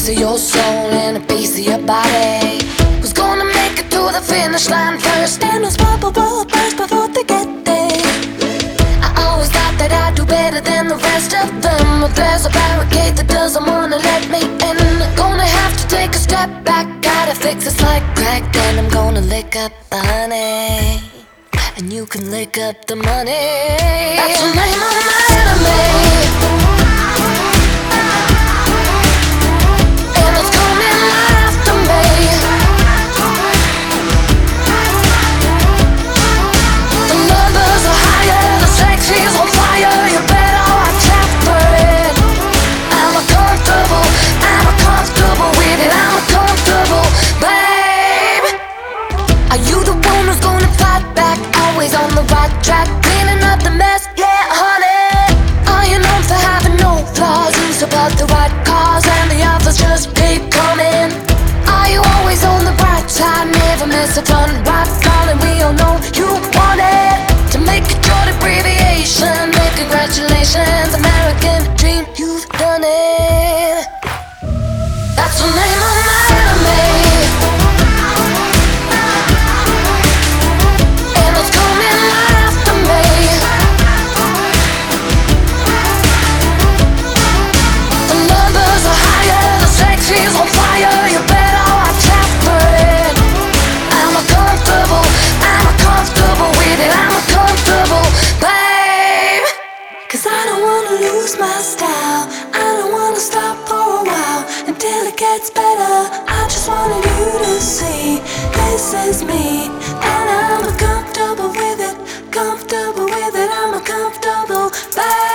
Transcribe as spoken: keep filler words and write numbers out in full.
of your soul and a piece of your body. Who's gonna make it to the finish line first? And who's bubble will burst before they get there? I always thought that I'd do better than the rest of them, but there's a barricade that doesn't wanna let me in. Gonna have to take a step back, gotta fix this like crack. Then I'm gonna lick up the honey, and you can lick up the money. That's the name of my enemy, and it's coming right after me. The numbers are higher, the sex is on fire. You better watch out for it. I'm uncomfortable, I'm uncomfortable with it. I'm uncomfortable, babe. Are you the one who's gonna fight back? Always on the right track, cleaning up the mess, yeah, honey. Are you known for having no flaws? You support the right cause and the others just keep coming. Are you always on the bright side, never miss a fun right, darling? We all know you want it. To make it your abbreviation, well, congratulations, American dream, you've done it. That's the name of my enemy, and it's coming right after me. The numbers are higher, the sex is on fire. You better watch out for it. I'm uncomfortable, I'm uncomfortable with it. I'm uncomfortable, babe. Cause I don't wanna lose my style, I don't wanna stop for a while until it gets better. I just wanted you to see this is me, and I'm uncomfortable with it, comfortable with it. I'm uncomfortable, babe.